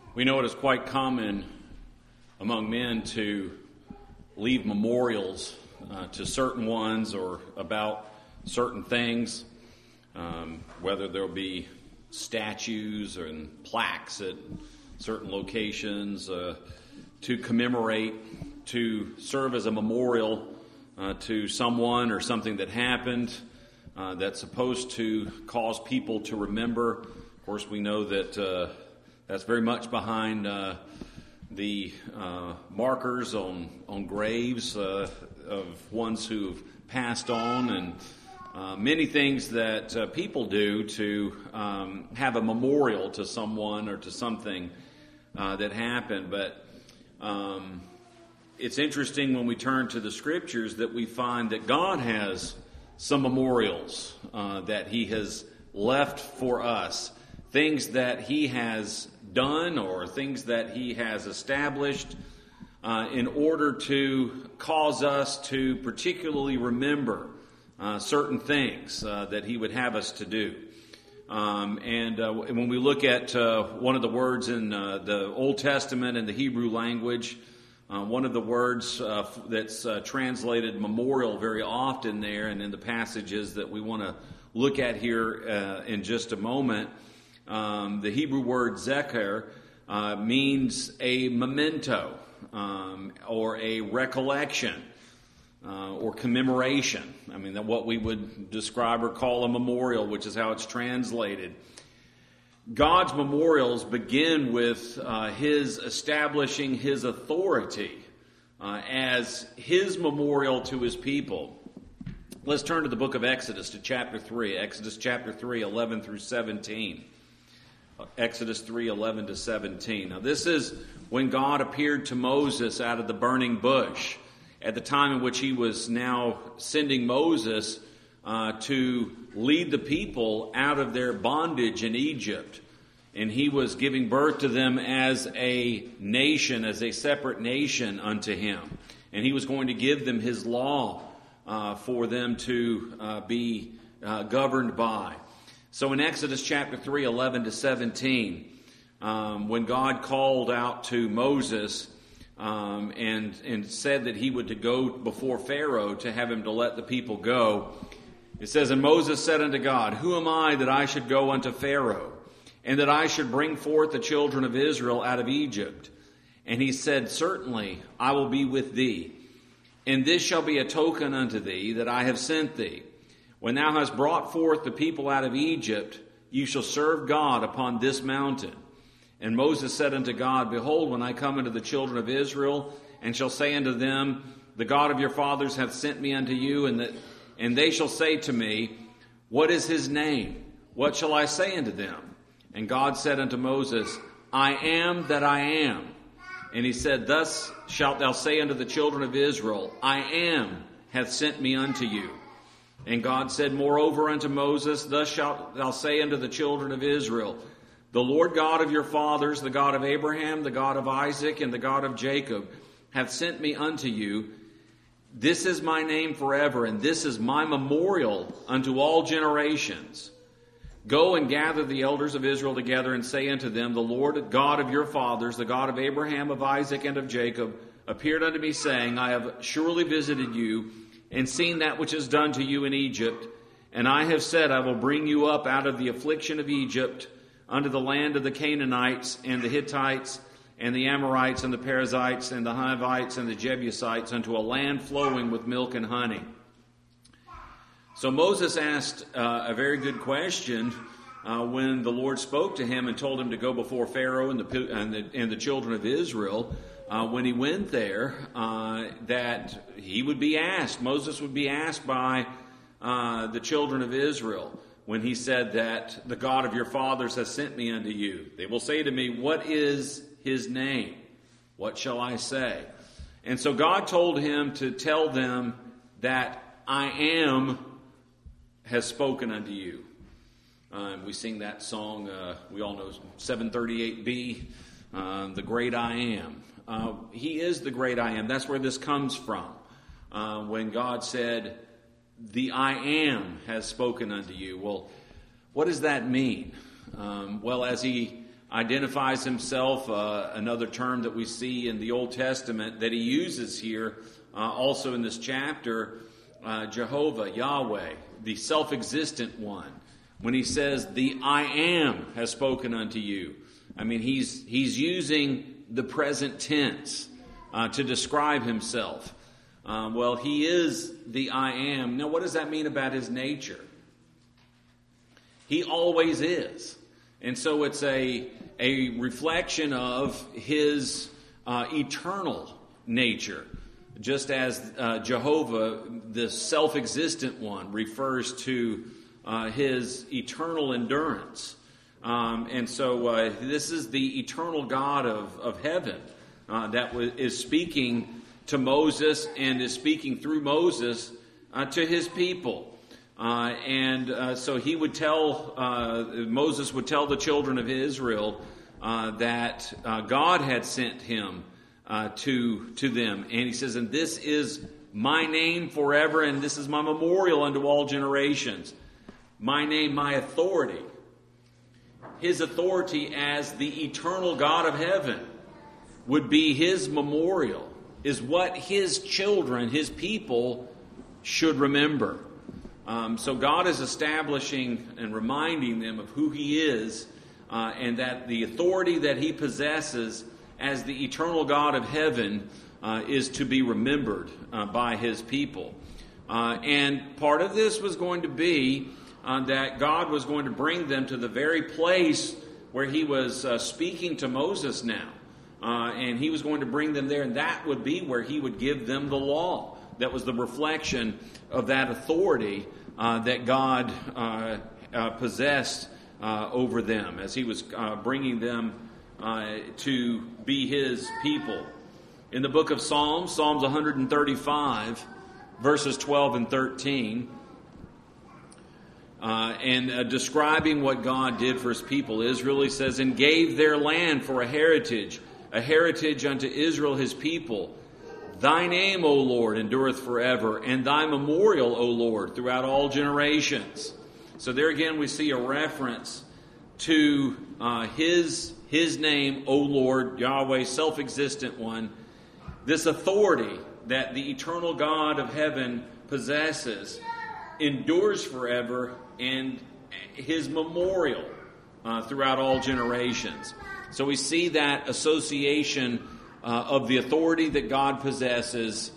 We know it is quite common among men to leave memorials to certain ones or about certain things, whether there'll be statues and plaques at certain locations to commemorate, to serve as a memorial to someone or something that happened that's supposed to cause people to remember. Of course, we know that that's very much behind the markers on graves of ones who've passed on, and many things that people do to have a memorial to someone or to something that happened. But it's interesting when we turn to the Scriptures that we find that God has some memorials that He has left for us, things that He has done or things that He has established in order to cause us to particularly remember certain things that He would have us to do. And when we look at one of the words in the Old Testament in the Hebrew language, one of the words that's translated memorial very often there and in the passages that we want to look at here in just a moment, the Hebrew word zecher means a memento or a recollection or commemoration. I mean, what we would describe or call a memorial, which is how it's translated. God's memorials begin with His establishing His authority as His memorial to His people. Let's turn to the book of Exodus, to chapter 3. Exodus chapter 3, 11 through 17. Exodus 3, 11 to 17. Now, this is when God appeared to Moses out of the burning bush at the time in which He was now sending Moses to lead the people out of their bondage in Egypt. And He was giving birth to them as a nation, as a separate nation unto Him. And He was going to give them His law for them to be governed by. So in Exodus chapter 3, 11 to 17, when God called out to Moses and said that he would to go before Pharaoh to have him to let the people go, it says, "And Moses said unto God, Who am I that I should go unto Pharaoh, and that I should bring forth the children of Israel out of Egypt? And He said, Certainly I will be with thee, and this shall be a token unto thee that I have sent thee. When thou hast brought forth the people out of Egypt, you shall serve God upon this mountain. And Moses said unto God, Behold, when I come unto the children of Israel, and shall say unto them, The God of your fathers hath sent me unto you, and they shall say to me, What is His name? What shall I say unto them? And God said unto Moses, I am that I am. And He said, Thus shalt thou say unto the children of Israel, I am hath sent me unto you. And God said moreover unto Moses, Thus shalt thou say unto the children of Israel, The Lord God of your fathers, the God of Abraham, the God of Isaac, and the God of Jacob, hath sent me unto you. This is my name forever, and this is my memorial unto all generations. Go and gather the elders of Israel together, and say unto them, The Lord God of your fathers, the God of Abraham, of Isaac, and of Jacob, appeared unto me, saying, I have surely visited you, and seen that which is done to you in Egypt. And I have said, I will bring you up out of the affliction of Egypt unto the land of the Canaanites, and the Hittites, and the Amorites, and the Perizzites, and the Hivites, and the Jebusites, unto a land flowing with milk and honey. So Moses asked a very good question when the Lord spoke to him and told him to go before Pharaoh and the children of Israel. When he went there, that he would be asked, Moses would be asked by the children of Israel, when he said that the God of your fathers has sent me unto you. They will say to me, What is His name? What shall I say? And so God told him to tell them that I am has spoken unto you. We sing that song, we all know 738B, The Great I Am. He is the great I am. That's where this comes from. When God said, the I am has spoken unto you. Well, what does that mean? Well, as he identifies himself, another term that we see in the Old Testament that he uses here, also in this chapter, Jehovah, Yahweh, the self-existent one. When he says, the I am has spoken unto you. I mean, he's using the present tense to describe himself. Well, he is the I am. Now, what does that mean about his nature? He always is. And so it's a reflection of his eternal nature. Just as Jehovah, the self-existent one, refers to his eternal endurance. And so this is the eternal God of heaven that is speaking to Moses and is speaking through Moses to his people. So he would Moses would tell the children of Israel that God had sent him to them. And he says, and this is my name forever, and this is my memorial unto all generations. My name, my authority. His authority as the eternal God of heaven would be his memorial, is what his children, his people, should remember. So God is establishing and reminding them of who he is, and that the authority that he possesses as the eternal God of heaven is to be remembered by his people. And part of this was going to be that God was going to bring them to the very place where he was speaking to Moses now. And he was going to bring them there, and that would be where he would give them the law. That was the reflection of that authority that God possessed over them as he was bringing them to be his people. In the book of Psalms, Psalms 135, verses 12 and 13, describing what God did for his people Israel, he says, and gave their land for a heritage unto Israel his people. Thy name, O Lord, endureth forever, and thy memorial, O Lord, throughout all generations. So there again we see a reference to his name, O Lord, Yahweh, self-existent one. This authority that the eternal God of heaven possesses endures forever, and his memorial throughout all generations. So we see that association of the authority that God possesses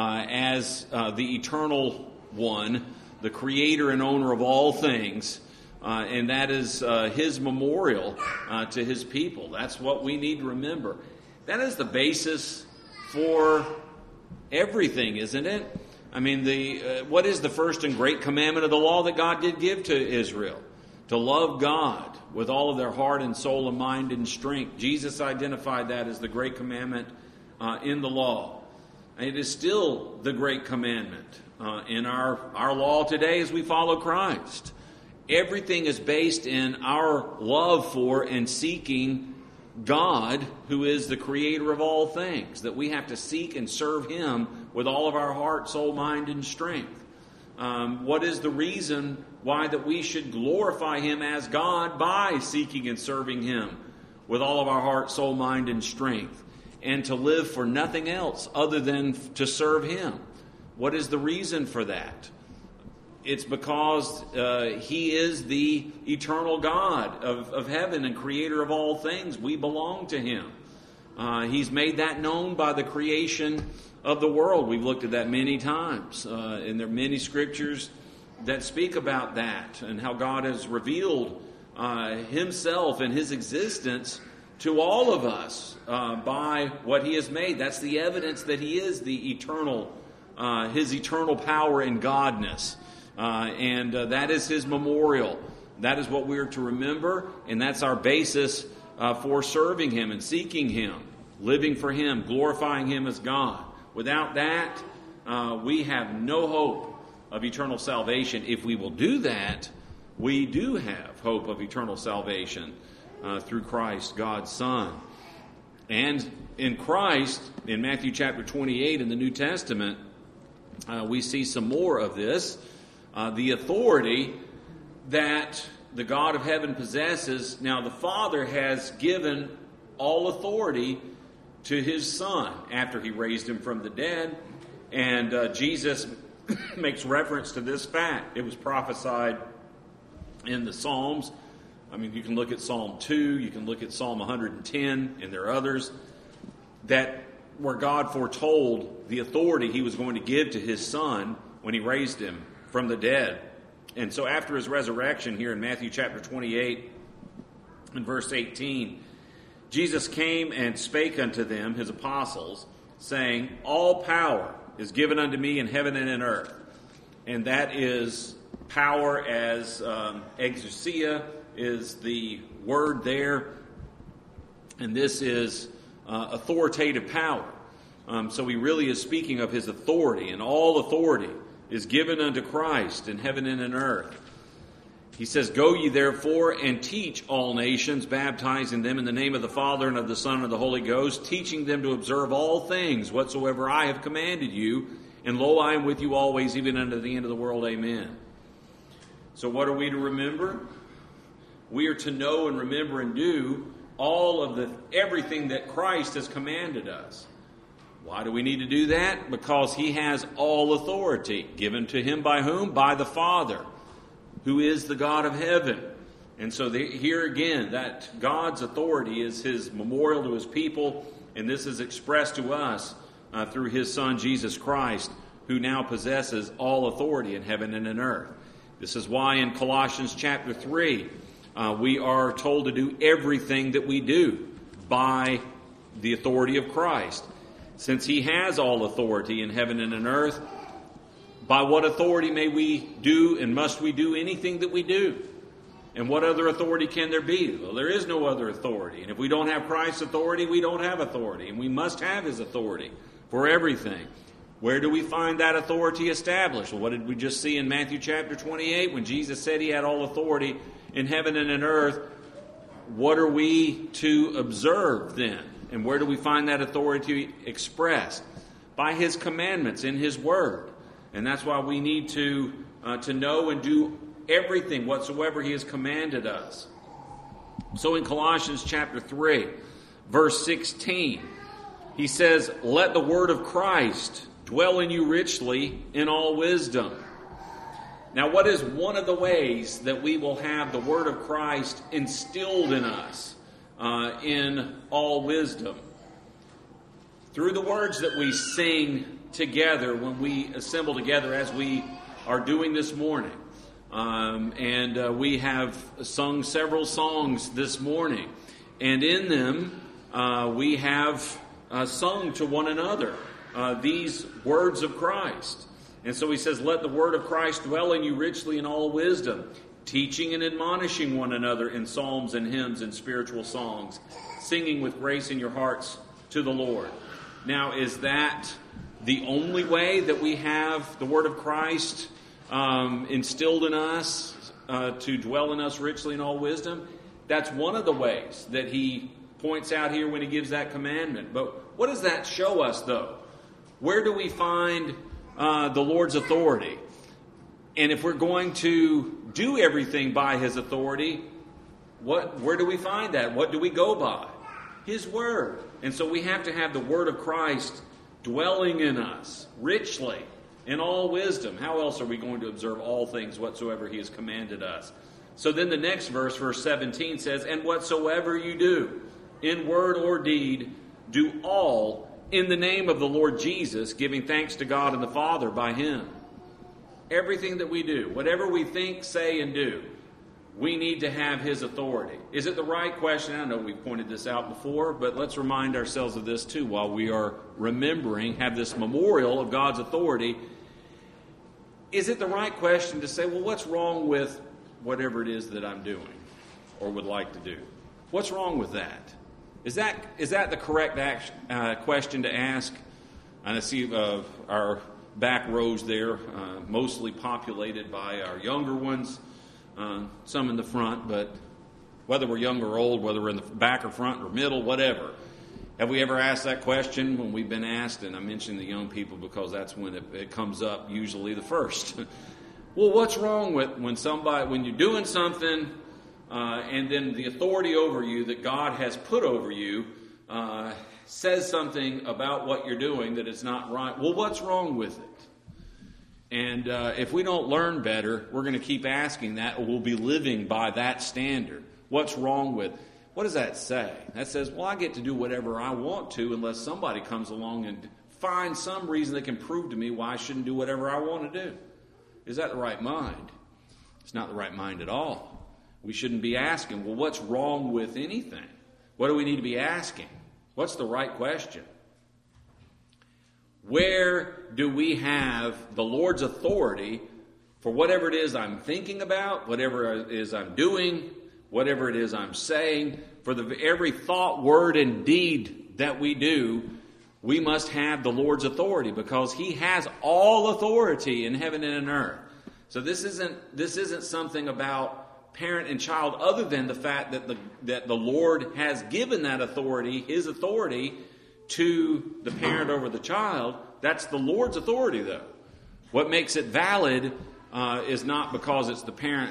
as the eternal one, the creator and owner of all things, and that is his memorial to his people. That's what we need to remember. That is the basis for everything, isn't it? I mean, what is the first and great commandment of the law that God did give to Israel? To love God with all of their heart and soul and mind and strength. Jesus identified that as the great commandment in the law. And it is still the great commandment in our law today as we follow Christ. Everything is based in our love for and seeking God, who is the creator of all things, that we have to seek and serve him with all of our heart, soul, mind, and strength. What is the reason why that we should glorify him as God? By seeking and serving him with all of our heart, soul, mind, and strength, and to live for nothing else other than to serve him. What is the reason for that? It's because he is the eternal God of heaven and creator of all things. We belong to him. He's made that known by the creation of the world. We've looked at that many times. And there are many scriptures that speak about that and how God has revealed himself and his existence to all of us by what he has made. That's the evidence that he is the eternal, his eternal power and godness. And that is his memorial. That is what we are to remember, and that's our basis for serving him and seeking him, living for him, glorifying him as God. Without that, we have no hope of eternal salvation. If we will do that, we do have hope of eternal salvation through Christ, God's Son. And in Christ, in Matthew chapter 28 in the New Testament, we see some more of this. The authority that the God of heaven possesses, now the Father has given all authority to his Son after he raised him from the dead. And Jesus makes reference to this fact. It was prophesied in the Psalms. I mean, you can look at Psalm 2, you can look at Psalm 110, and there are others, that where God foretold the authority he was going to give to his Son when he raised him from the dead. And so after his resurrection here in Matthew chapter 28 and verse 18, Jesus came and spake unto them, his apostles, saying, all power is given unto me in heaven and in earth. And that is power as exousia is the word there. And this is authoritative power. So he really is speaking of his authority, and all authority is given unto Christ in heaven and in earth. He says, go ye therefore and teach all nations, baptizing them in the name of the Father and of the Son and of the Holy Ghost, teaching them to observe all things whatsoever I have commanded you. And lo, I am with you always, even unto the end of the world. Amen. So what are we to remember? We are to know and remember and do all of everything that Christ has commanded us. Why do we need to do that? Because he has all authority given to him by whom? By the Father, who is the God of heaven. And so here again, that God's authority is his memorial to his people, and this is expressed to us through his Son, Jesus Christ, who now possesses all authority in heaven and in earth. This is why in Colossians chapter 3, we are told to do everything that we do by the authority of Christ. Since he has all authority in heaven and in earth, by what authority may we do and must we do anything that we do? And what other authority can there be? Well, there is no other authority. And if we don't have Christ's authority, we don't have authority. And we must have his authority for everything. Where do we find that authority established? Well, what did we just see in Matthew chapter 28 when Jesus said he had all authority in heaven and in earth? What are we to observe then? And where do we find that authority expressed? By his commandments in his word. And that's why we need to know and do everything whatsoever he has commanded us. So in Colossians chapter 3, verse 16, he says, let the word of Christ dwell in you richly in all wisdom. Now, what is one of the ways that we will have the word of Christ instilled in us in all wisdom? Through the words that we sing together when we assemble together, as we are doing this morning. We have sung several songs this morning. And in them, we have sung to one another these words of Christ. And so he says, let the word of Christ dwell in you richly in all wisdom, teaching and admonishing one another in psalms and hymns and spiritual songs, singing with grace in your hearts to the Lord. Now, is that the only way that we have the word of Christ instilled in us to dwell in us richly in all wisdom? That's one of the ways that he points out here when he gives that commandment. But what does that show us, though? Where do we find the Lord's authority? And if we're going to do everything by his authority, where do we find that? What do we go by? His word. And so we have to have the word of Christ dwelling in us richly in all wisdom. How else are we going to observe all things whatsoever he has commanded us? So then the next verse, verse 17 says, and whatsoever you do, in word or deed, do all in the name of the Lord Jesus, giving thanks to God and the Father by him. Everything that we do, whatever we think, say, and do, we need to have his authority. Is it the right question? I know we've pointed this out before, but let's remind ourselves of this too while we are remembering, have this memorial of God's authority. Is it the right question to say, well, what's wrong with whatever it is that I'm doing or would like to do? What's wrong with that? Is that the correct question to ask? And I see our back rows there, mostly populated by our younger ones, some in the front, but whether we're young or old, whether we're in the back or front or middle, whatever. Have we ever asked that question when we've been asked? And I mention the young people because that's when it comes up usually the first. Well, what's wrong with when you're doing something and then the authority over you that God has put over you says something about what you're doing that is not right, well, what's wrong with it? And if we don't learn better, we're going to keep asking that, or we'll be living by that standard. What's wrong with it? What does that say? That says, well, I get to do whatever I want to unless somebody comes along and finds some reason that can prove to me why I shouldn't do whatever I want to do. Is that the right mind? It's not the right mind at all. We shouldn't be asking, well, what's wrong with anything? What do we need to be asking? What's the right question? Where do we have the Lord's authority for whatever it is I'm thinking about, whatever it is I'm doing, whatever it is I'm saying? For every thought, word, and deed that we do, we must have the Lord's authority because He has all authority in heaven and in earth. So this isn't something about parent and child other than the fact that the Lord has given that authority, His authority, to the parent over the child. That's the Lord's authority, though. What makes it valid is not because it's the parent,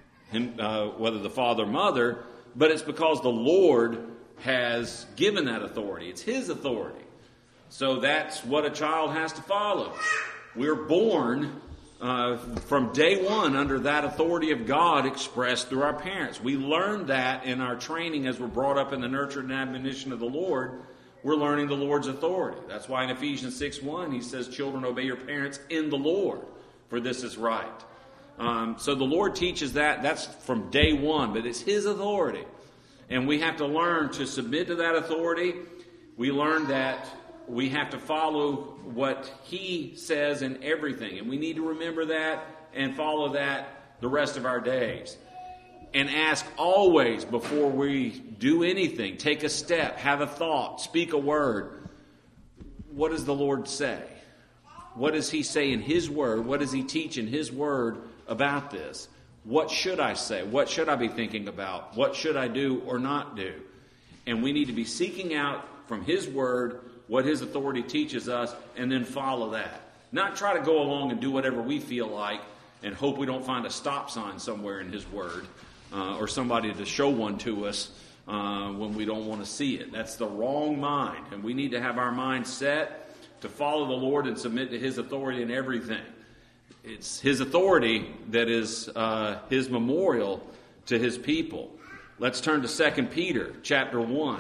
whether the father or mother, but it's because the Lord has given that authority. It's His authority. So that's what a child has to follow. We're born from day one under that authority of God expressed through our parents. We learn that in our training as we're brought up in the nurture and admonition of the Lord. We're learning the Lord's authority. That's why in Ephesians 6:1 he says, children, obey your parents in the Lord, for this is right. So the Lord teaches that. That's from day one, but it's His authority. And we have to learn to submit to that authority. We learn that we have to follow what He says in everything. And we need to remember that and follow that the rest of our days. And ask always before we do anything, take a step, have a thought, speak a word. What does the Lord say? What does He say in His Word? What does He teach in His Word about this? What should I say? What should I be thinking about? What should I do or not do? And we need to be seeking out from His Word what His authority teaches us and then follow that. Not try to go along and do whatever we feel like and hope we don't find a stop sign somewhere in His Word. Or somebody to show one to us when we don't want to see it. That's the wrong mind. And we need to have our mind set to follow the Lord and submit to His authority in everything. It's His authority that is His memorial to His people. Let's turn to 2 Peter chapter 1.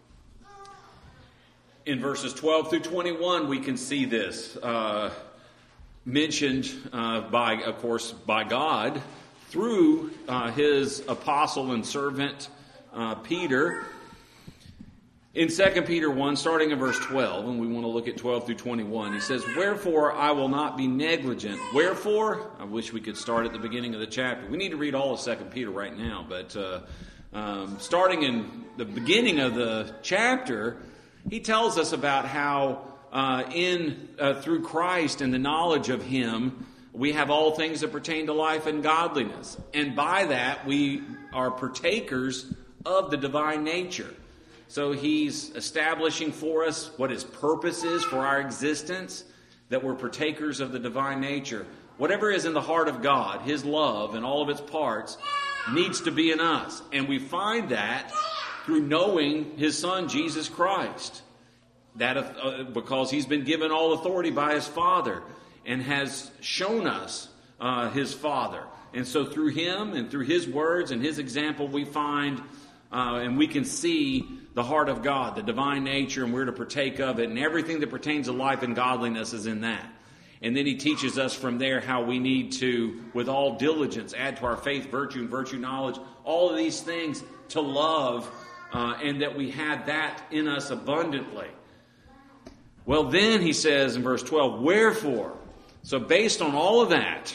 In verses 12 through 21, we can see this mentioned by God through His apostle and servant Peter. In 2 Peter 1, starting in verse 12, and we want to look at 12 through 21, he says, wherefore I will not be negligent. Wherefore? I wish we could start at the beginning of the chapter. We need to read all of 2 Peter right now, but starting in the beginning of the chapter, he tells us about how through Christ and the knowledge of Him, we have all things that pertain to life and godliness. And by that, we are partakers of the divine nature. So He's establishing for us what His purpose is for our existence, that we're partakers of the divine nature. Whatever is in the heart of God, His love and all of its parts, needs to be in us. And we find that through knowing His Son, Jesus Christ. That because He's been given all authority by His Father, and has shown us His Father. And so through Him and through His words and His example, we find and we can see the heart of God, the divine nature, and we're to partake of it. And everything that pertains to life and godliness is in that. And then He teaches us from there how we need to, with all diligence, add to our faith virtue and virtue knowledge, all of these things to love, and that we had that in us abundantly. Well, then he says in verse 12, wherefore? So based on all of that,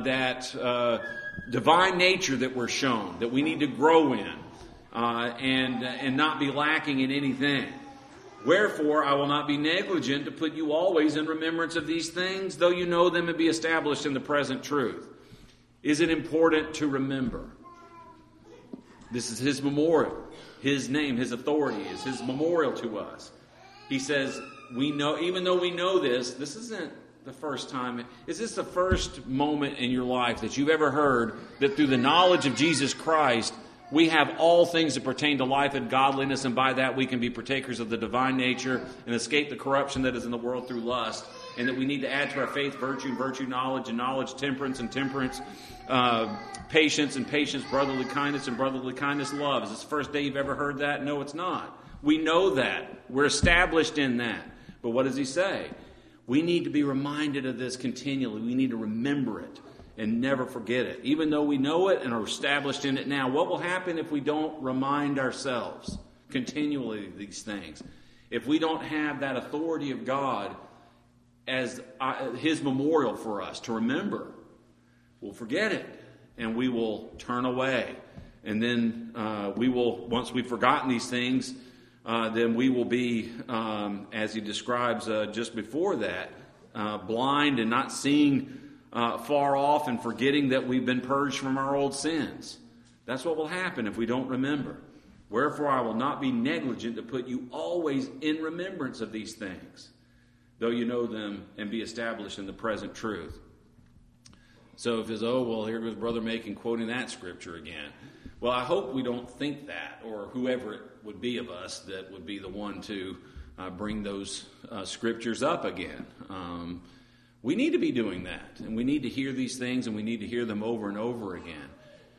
divine nature that we're shown, that we need to grow in, and not be lacking in anything. Wherefore, I will not be negligent to put you always in remembrance of these things, though you know them and be established in the present truth. Is it important to remember? This is His memorial. His name, His authority is His memorial to us. He says, we know, even though we know this isn't the first time. Is this the first moment in your life that you've ever heard that through the knowledge of Jesus Christ, We have all things that pertain to life and godliness, and by that we can be partakers of the divine nature and escape the corruption that is in the world through lust. And that we need to add to our faith virtue, and virtue knowledge, and knowledge temperance, and temperance patience, and patience brotherly kindness, and brotherly kindness love. Is this the first day you've ever heard that? No, it's not. We know that. We're established in that. But what does he say? We need to be reminded of this continually. We need to remember it and never forget it. Even though we know it and are established in it now, what will happen if we don't remind ourselves continually of these things? If we don't have that authority of God as his memorial for us to remember, we'll forget it and we will turn away. And then we will, once we've forgotten these things, then we will be, as he describes just before that, blind and not seeing far off and forgetting that we've been purged from our old sins. That's what will happen if we don't remember. Wherefore I will not be negligent to put you always in remembrance of these things, though you know them and be established in the present truth. So if it's, oh, well, here goes Brother Macon quoting that scripture again. Well, I hope we don't think that, or whoever it would be of us that would be the one to bring those scriptures up again. We need to be doing that, and we need to hear these things, and we need to hear them over and over again.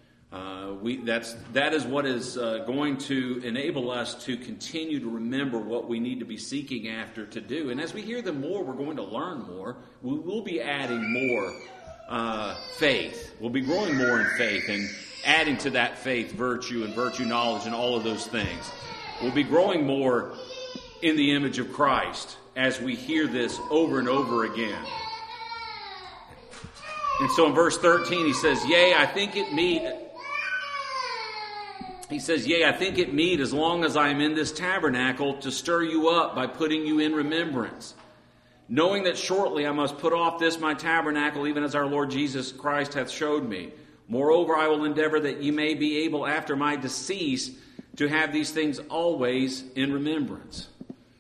That is what is going to enable us to continue to remember what we need to be seeking after to do. And as we hear them more, we're going to learn more. We will be adding more faith. We'll be growing more in faith and adding to that faith virtue and virtue knowledge and all of those things. We'll be growing more in the image of Christ as we hear this over and over again. And so in verse 13 he says, Yea, I think it meet, as long as I am in this tabernacle, to stir you up by putting you in remembrance, knowing that shortly I must put off this my tabernacle, even as our Lord Jesus Christ hath showed me. Moreover, I will endeavor that ye may be able after my decease to have these things always in remembrance.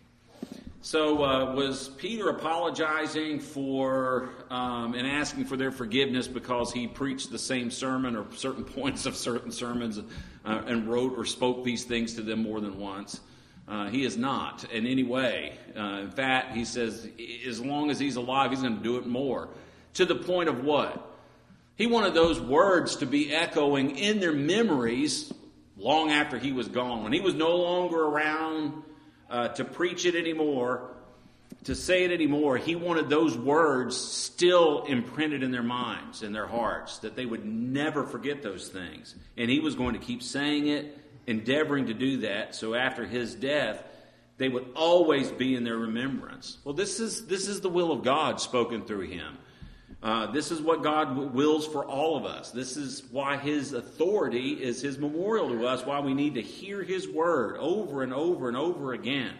So was Peter apologizing for and asking for their forgiveness because he preached the same sermon or certain points of certain sermons and wrote or spoke these things to them more than once? He is not in any way. In fact, he says as long as he's alive, he's going to do it more. To the point of what? He wanted those words to be echoing in their memories long after he was gone. When he was no longer around to preach it anymore, to say it anymore, he wanted those words still imprinted in their minds and their hearts, that they would never forget those things. And he was going to keep saying it, endeavoring to do that, so after his death, they would always be in their remembrance. Well, this is the will of God spoken through him. This is what God wills for all of us. This is why his authority is his memorial to us, why we need to hear his word over and over and over again,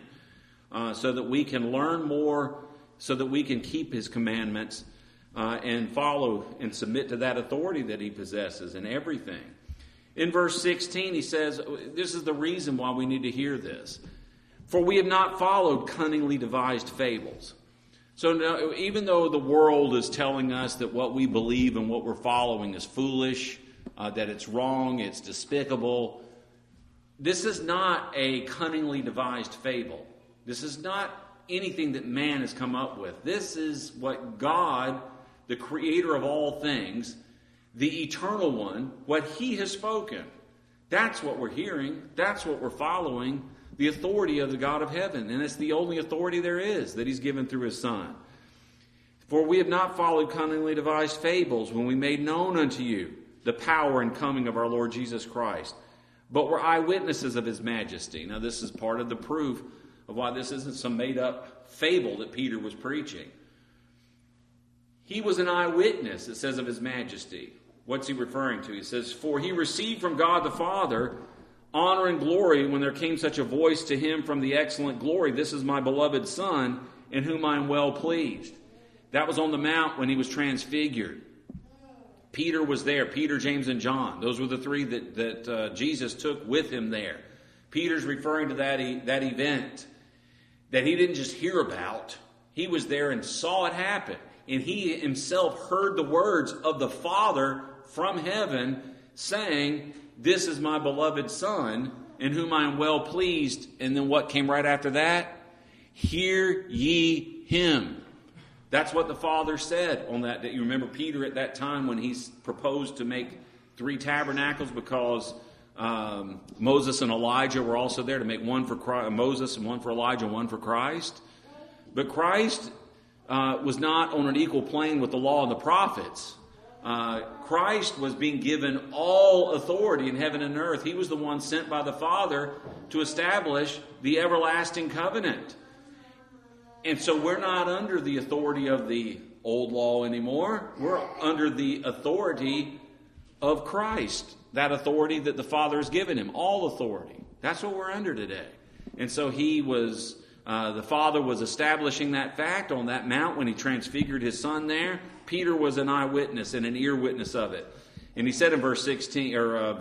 so that we can learn more, so that we can keep his commandments and follow and submit to that authority that he possesses in everything. In verse 16, he says, this is the reason why we need to hear this. For we have not followed cunningly devised fables. So now, even though the world is telling us that what we believe and what we're following is foolish, that it's wrong, it's despicable, this is not a cunningly devised fable. This is not anything that man has come up with. This is what God, the creator of all things, the eternal one, what he has spoken. That's what we're hearing. That's what we're following. The authority of the God of heaven. And it's the only authority there is that he's given through his Son. For we have not followed cunningly devised fables when we made known unto you the power and coming of our Lord Jesus Christ, but were eyewitnesses of his majesty. Now this is part of the proof of why this isn't some made-up fable that Peter was preaching. He was an eyewitness, it says, of his majesty. What's he referring to? He says, for he received from God the Father honor and glory when there came such a voice to him from the excellent glory, this is my beloved Son, in whom I am well pleased. That was on the mount when he was transfigured. Peter was there. Peter, James, and John. Those were the three that Jesus took with him there. Peter's referring to that event that he didn't just hear about. He was there and saw it happen. And he himself heard the words of the Father from heaven saying, "This is my beloved Son, in whom I am well pleased." And then what came right after that? "Hear ye him." That's what the Father said on that day. You remember Peter at that time when he proposed to make 3 tabernacles because Moses and Elijah were also there to make one for Moses and one for Elijah and one for Christ. But Christ was not on an equal plane with the law and the prophets. Christ was being given all authority in heaven and earth. He was the one sent by the Father to establish the everlasting covenant. And so we're not under the authority of the old law anymore. We're under the authority of Christ. That authority that the Father has given him. All authority. That's what we're under today. And so the Father was establishing that fact on that mount when he transfigured his Son there. Peter was an eyewitness and an ear witness of it. And he said in verse 18,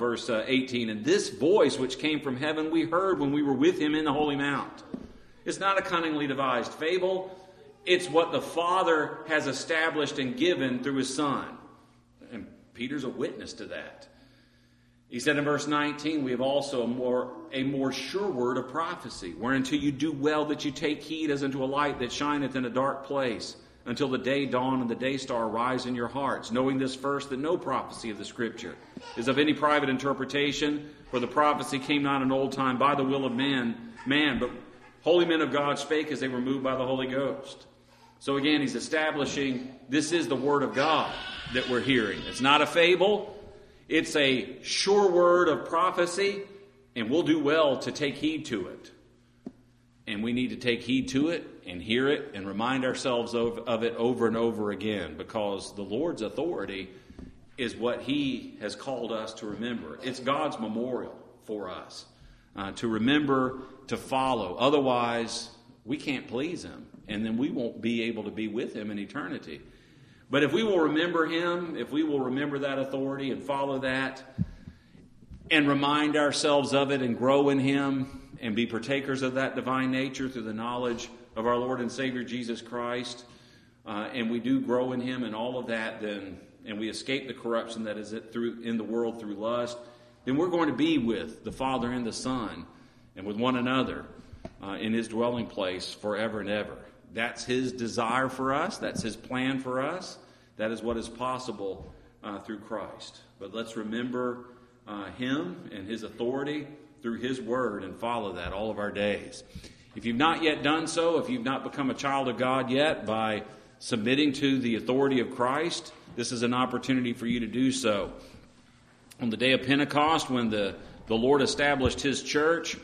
"And this voice which came from heaven we heard when we were with him in the holy mount." It's not a cunningly devised fable. It's what the Father has established and given through his Son. And Peter's a witness to that. He said in verse 19, "We have also a more sure word of prophecy, whereunto you do well that you take heed as unto a light that shineth in a dark place, until the day dawn and the day star rise in your hearts, knowing this first, that no prophecy of the Scripture is of any private interpretation, for the prophecy came not in old time by the will of man, but holy men of God spake as they were moved by the Holy Ghost." So again, he's establishing this is the Word of God that we're hearing. It's not a fable. It's a sure word of prophecy, and we'll do well to take heed to it. And we need to take heed to it and hear it and remind ourselves of it over and over again, because the Lord's authority is what he has called us to remember. It's God's memorial for us to remember, to follow. Otherwise, we can't please him, and then we won't be able to be with him in eternity. But if we will remember him, if we will remember that authority and follow that and remind ourselves of it and grow in him and be partakers of that divine nature through the knowledge of our Lord and Savior Jesus Christ, and we do grow in him and all of that, then, and we escape the corruption that is in the world through lust, then we're going to be with the Father and the Son and with one another in his dwelling place forever and ever. That's his desire for us. That's his plan for us. That is what is possible through Christ. But let's remember him and his authority through his word and follow that all of our days. If you've not yet done so, if you've not become a child of God yet by submitting to the authority of Christ, this is an opportunity for you to do so. On the day of Pentecost, when the Lord established his church,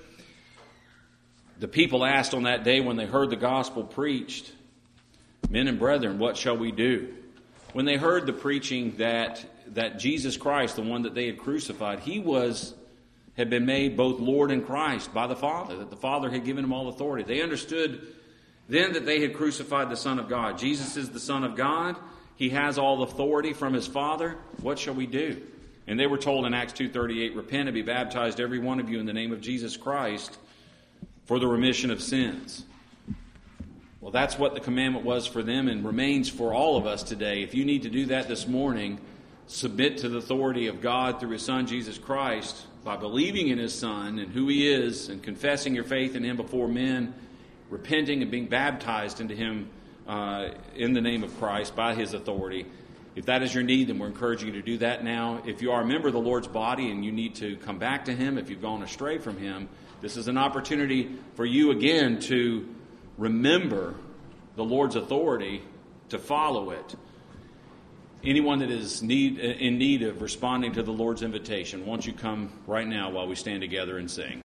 the people asked on that day when they heard the gospel preached, "Men and brethren, what shall we do?" When they heard the preaching that Jesus Christ, the one that they had crucified, had been made both Lord and Christ by the Father, that the Father had given him all authority. They understood then that they had crucified the Son of God. Jesus is the Son of God. He has all authority from his Father. What shall we do? And they were told in Acts 2:38, "Repent and be baptized, every one of you, in the name of Jesus Christ, for the remission of sins." Well, that's what the commandment was for them and remains for all of us today. If you need to do that this morning, submit to the authority of God through his Son, Jesus Christ, by believing in his Son and who he is and confessing your faith in him before men, repenting and being baptized into him in the name of Christ by his authority. If that is your need, then we're encouraging you to do that now. If you are a member of the Lord's body and you need to come back to him, if you've gone astray from him, this is an opportunity for you again to remember the Lord's authority, to follow it. Anyone that is in need of responding to the Lord's invitation, won't you come right now while we stand together and sing?